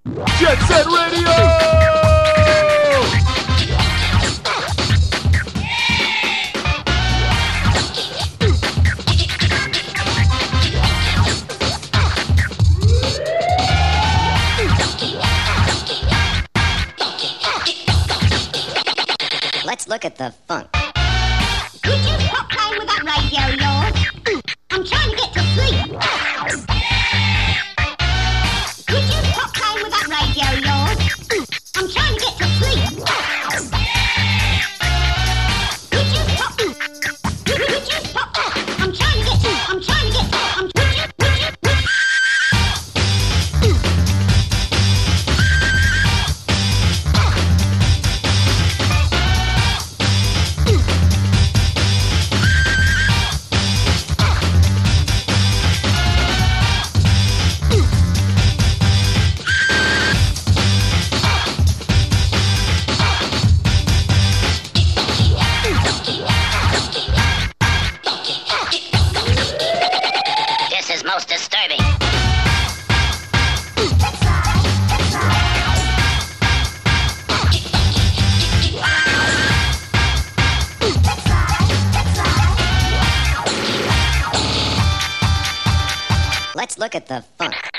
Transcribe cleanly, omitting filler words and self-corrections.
Jet Set Radio! Let's look at the funk. Could you stop playing with that radio of yours? I'm trying to get to sleep. Could you stop playing with that radio of yours? I'm trying to get to sleep. Could you stop? Could you stop? I'm trying to get to. I'm trying to get to. This is most disturbing. Let's look at the funk.